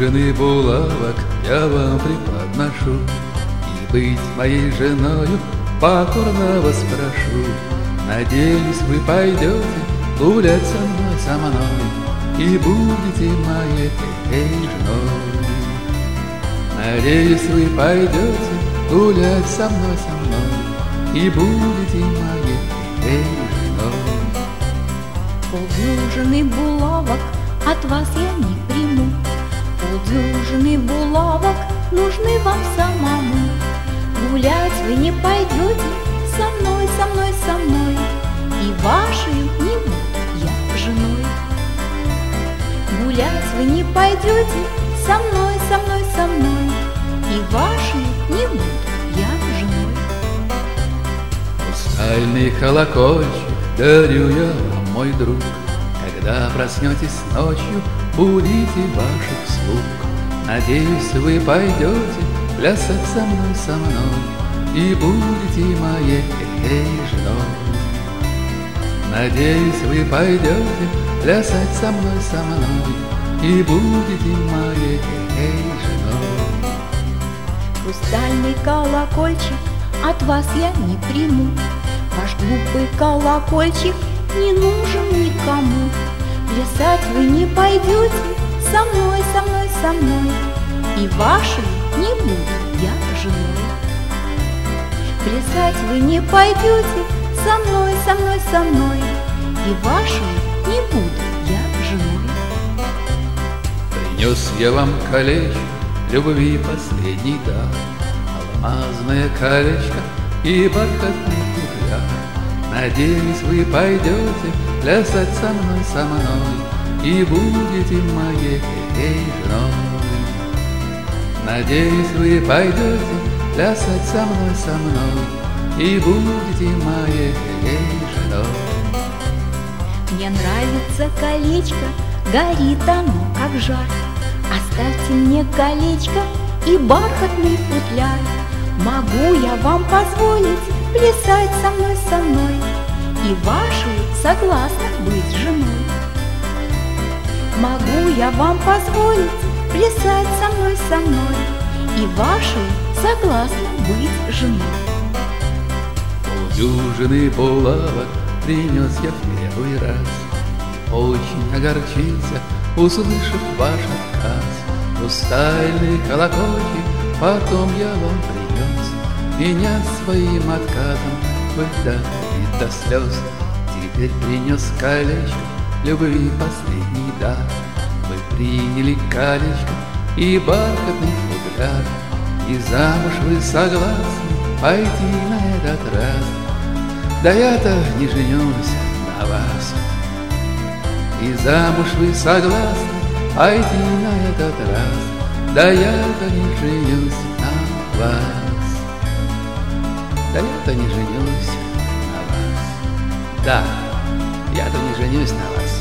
полдюжины булавок я вам преподношу, и быть моей женою покорно вас прошу. Надеюсь, вы пойдете гулять со мной, и будете моей женой. Надеюсь, вы пойдете гулять со мной, и будете моей женой. Полдюжины булавок от вас я не приму, полдюжины булавок нужны вам самому. Гулять вы не пойдете со мной, и вашей не буду я женой. Гулять вы не пойдете со мной, и вашей не буду я женой. Хрустальный колокольчик дарю я вам, мой друг. Когда проснетесь ночью, будите ваших слуг. Надеюсь, вы пойдете плясать со мной, и будете моей женой. Надеюсь, вы пойдете плясать со мной, и будете моей женой. Хрустальный колокольчик от вас я не приму, ваш глупый колокольчик не нужен никому. Плясать вы не пойдете со мной, и вашей не буду я женой. Плясать вы не пойдете со мной, и вашей не буду я женой. Принес я вам колечко любви последний дар, алмазное колечко и бархатный футляр. Надеюсь, вы пойдете плясать со мной, и будете моей женой. Надеюсь, вы пойдете плясать со мной, и будете моей женой. Мне нравится колечко, горит оно, как жар. Оставьте мне колечко и бархатный футляр. Могу я вам позволить плясать со мной, и вашей согласна быть женой. Могу я вам позволить плясать со мной, и вашей согласна быть женой. Полдюжины булавок принес я в первый раз, очень огорчился, услышав ваш отказ. Хрустальный колокольчик потом я вам принес, меня своим отказом вы довели до слез. Теперь принес колечко любви последний дар. Вы приняли колечко и бархатный футляр, и замуж вы согласны пойти на этот раз. Да я-то не женюсь на вас. И замуж вы согласны пойти на этот раз. Да я-то не женюсь на вас. Да я-то не женюсь на вас. Да, я-то не женюсь на вас.